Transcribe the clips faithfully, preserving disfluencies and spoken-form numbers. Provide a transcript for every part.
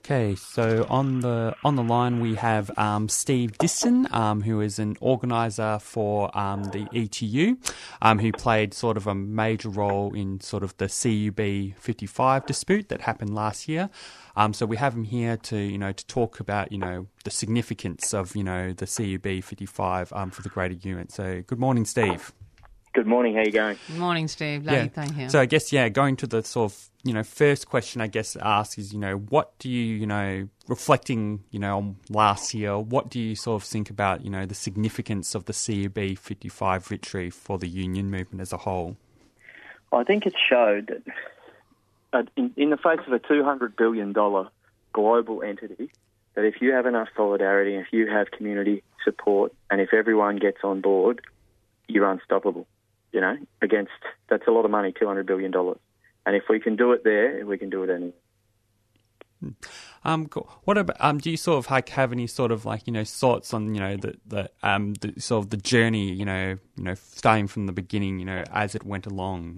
Okay, so on the on the line we have um, Steve Disson, um, who is an organiser for um, the E T U, um, who played sort of a major role in sort of the C U B fifty-five dispute that happened last year. Um, so we have him here to you know to talk about you know the significance of you know the C U B fifty-five um, for the greater unit. So good morning, Steve. Good morning. How you going? Good morning, Steve. Yeah. Here. So I guess yeah, going to the sort of you know first question I guess ask is you know what do you you know reflecting you know on last year, what do you sort of think about you know the significance of the C U B fifty-five victory for the union movement as a whole? I think it showed that uh, in, in the face of a two hundred billion dollars global entity, that if you have enough solidarity, if you have community support, and if everyone gets on board, you're unstoppable. You know, against, that's a lot of money, two hundred billion dollars. And if we can do it there, we can do it anywhere. Um, cool. What about, um, do you sort of like have any sort of like, you know, thoughts on, you know, the, the, um, the sort of the journey, you know, you know, starting from the beginning, you know, as it went along?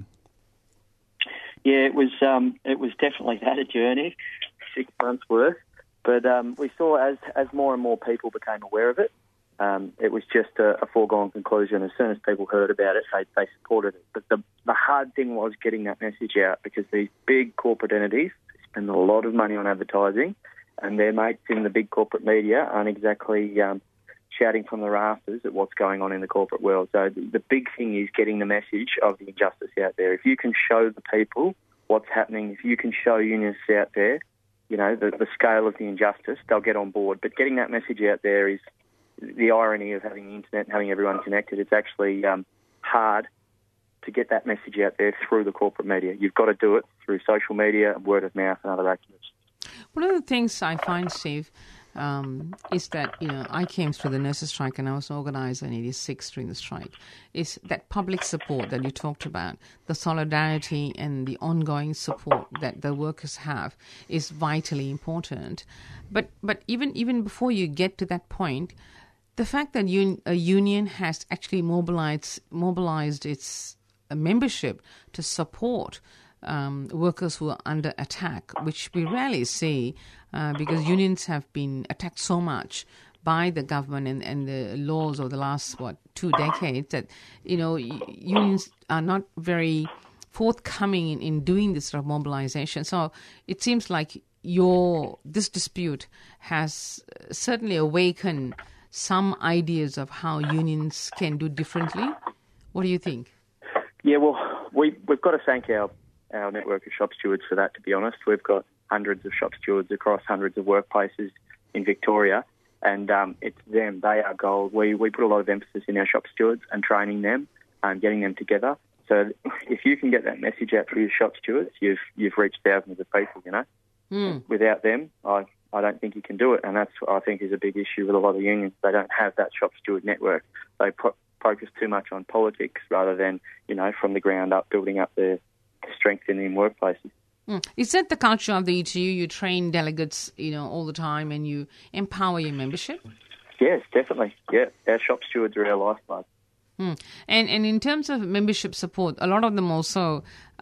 Yeah, it was, um, it was definitely that a journey, six months worth. But, um, we saw as, as more and more people became aware of it, Um, it was just a, a foregone conclusion. As soon as people heard about it, they, they supported it. But the, the hard thing was getting that message out, because these big corporate entities spend a lot of money on advertising, and their mates in the big corporate media aren't exactly um, shouting from the rafters at what's going on in the corporate world. So the, the big thing is getting the message of the injustice out there. If you can show the people what's happening, if you can show unionists out there, you know, the, the scale of the injustice, they'll get on board. But getting that message out there is the irony of having the internet and having everyone connected. It's actually um, hard to get that message out there through the corporate media. You've got to do it through social media, word of mouth, and other activists. One of the things I find, Steve, um, is that, you know, I came through the nurses' strike and I was an organizer in eighty-six during the strike, is that public support that you talked about, the solidarity and the ongoing support that the workers have is vitally important. But but even even before you get to that point, the fact that un- a union has actually mobilized mobilized its uh, membership to support um, workers who are under attack, which we rarely see uh, because unions have been attacked so much by the government and, and the laws of the last, what, two decades, that, you know, unions are not very forthcoming in, in doing this sort of mobilization. So it seems like your this dispute has certainly awakened some ideas of how unions can do differently. What do you think? Yeah, well, we, we've got to thank our, our network of shop stewards for that, to be honest. We've got hundreds of shop stewards across hundreds of workplaces in Victoria, and um, it's them, they are gold. We, we put a lot of emphasis in our shop stewards and training them and getting them together. So if you can get that message out through your shop stewards, you've you've reached thousands of people, you know. Mm. Without them, I I don't think you can do it, and that's what I think is a big issue with a lot of unions. They don't have that shop steward network. They pro- focus too much on politics rather than, you know, from the ground up, building up their strength in the workplaces. Mm. Is that the culture of the E T U? You train delegates, you know, all the time, and you empower your membership? Yes, definitely. Yeah, our shop stewards are our lifeblood. Mm. And and in terms of membership support, a lot of them also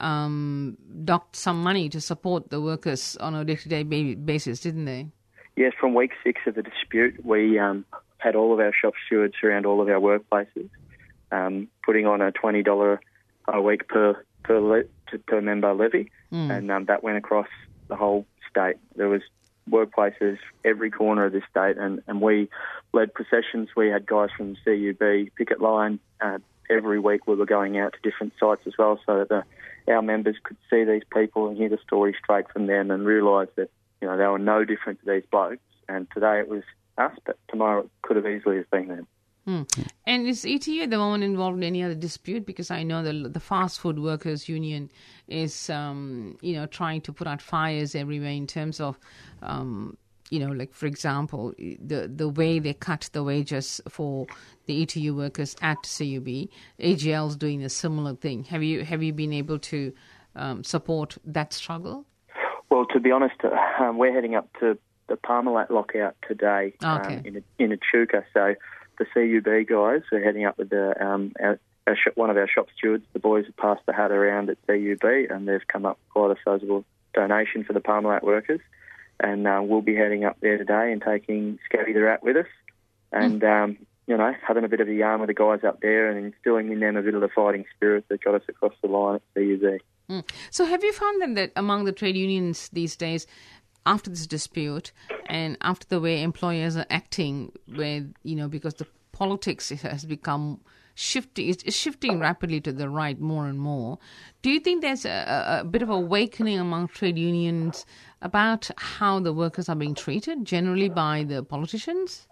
um, docked some money to support the workers on a day-to-day basis, didn't they? Yes, from week six of the dispute, we um, had all of our shop stewards around all of our workplaces um, putting on a twenty dollars a week per per, le- per member levy, mm. and um, that went across the whole state. There was workplaces every corner of the state, and, and we led processions. We had guys from the C U B picket line. Uh, every week we were going out to different sites as well, so that the, our members could see these people and hear the story straight from them and realise that, you know, they were no different to these blokes. And today it was us, but tomorrow it could have easily have been them. Hmm. And is E T U at the moment involved in any other dispute? Because I know the the fast food workers union is, um, you know, trying to put out fires everywhere in terms of, um, you know, like, for example, the the way they cut the wages for the E T U workers at C U B. A G L's doing a similar thing. Have you have you been able to um, support that struggle? Well, to be honest, uh, um, we're heading up to the Parmalat lockout today okay. um, in in Echuca, so the C U B guys are heading up with the um, our, our sh- one of our shop stewards. The boys have passed the hat around at C U B, and they've come up with quite a sizable donation for the Parmalat workers. and uh, we'll be heading up there today and taking Scabby the Rat with us, and mm. um, you know, having a bit of a yarn with the guys up there and instilling in them a bit of the fighting spirit that got us across the line at C U Z. Mm. So have you found then that among the trade unions these days, after this dispute and after the way employers are acting, where, you know, because the politics has become shifting, it's shifting rapidly to the right more and more, do you think there's a, a bit of awakening among trade unions about how the workers are being treated generally by the politicians?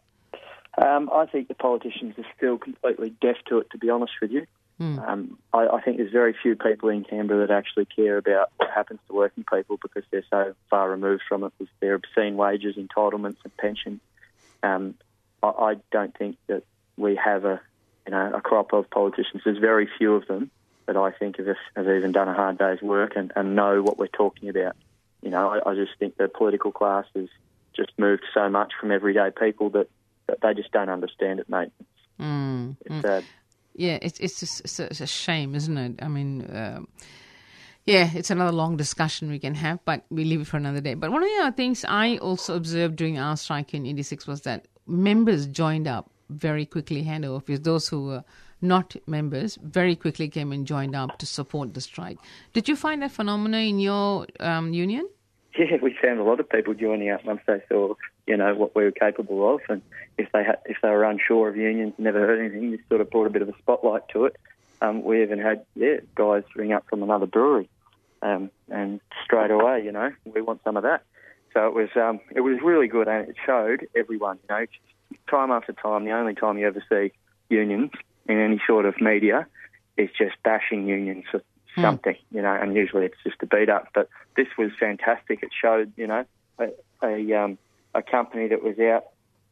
Um, I think the politicians are still completely deaf to it, to be honest with you. Mm. Um, I, I think there's very few people in Canberra that actually care about what happens to working people because they're so far removed from it with their obscene wages, entitlements and pensions. Um, I, I don't think that we have a you know a crop of politicians. There's very few of them that I think have, have even done a hard day's work and, and know what we're talking about. You know, I, I just think the political class has just moved so much from everyday people that, that they just don't understand it, mate. Mm. It's sad. Yeah, it's it's, just, it's, a, it's a shame, isn't it? I mean, uh, yeah, it's another long discussion we can have, but we leave it for another day. But one of the other things I also observed during our strike in eighty-six was that members joined up very quickly, hand over fist. Those who were not members very quickly came and joined up to support the strike. Did you find that phenomena in your um, union? Yeah, we found a lot of people joining up once they saw, you know, what we were capable of, and if they had, if they were unsure of unions, never heard anything, this sort of brought a bit of a spotlight to it. Um, we even had, yeah, guys ring up from another brewery, um, and straight away, you know, we want some of that. So it was, um, it was really good, and it showed everyone, you know, time after time. The only time you ever see unions in any sort of media is just bashing unions for something, mm. you know, and usually it's just a beat up. But this was fantastic. It showed, you know, a a, um, a company that was out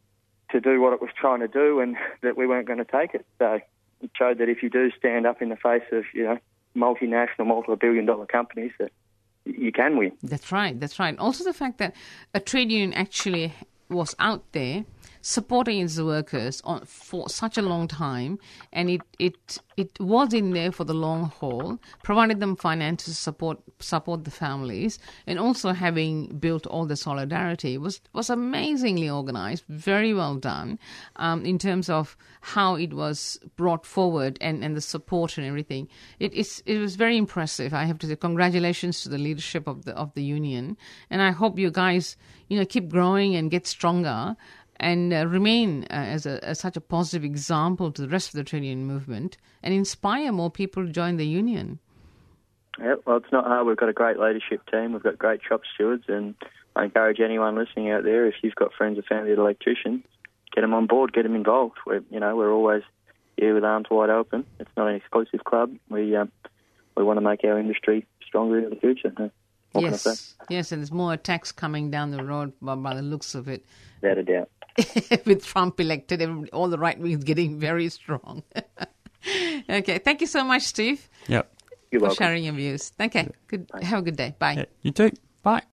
to do what it was trying to do, and that we weren't going to take it. So it showed that if you do stand up in the face of, you know, multinational, multi-billion dollar companies, that you can win. That's right. That's right. Also the fact that a trade union actually was out there supporting its workers on, for such a long time, and it, it it was in there for the long haul, provided them financial support, support the families, and also having built all the solidarity was was amazingly organized, very well done, um, in terms of how it was brought forward and, and the support and everything. It is it was very impressive. I have to say congratulations to the leadership of the of the union, and I hope you guys, you know, keep growing and get stronger, and uh, remain uh, as, a, as such a positive example to the rest of the trade union movement and inspire more people to join the union. Yeah, well, it's not hard. We've got a great leadership team. We've got great shop stewards, and I encourage anyone listening out there, if you've got friends or family that are electricians, get them on board, get them involved. We're, you know, we're always here with arms wide open. It's not an exclusive club. We um, we want to make our industry stronger in the future. What yes, can I say? Yes, and there's more attacks coming down the road by, by the looks of it. Without a doubt. With Trump elected, all the right wing is getting very strong. Okay, thank you so much, Steve. Yep. You're for welcome. sharing your views. Okay, good. Have a good day. Bye. Yeah, you too. Bye.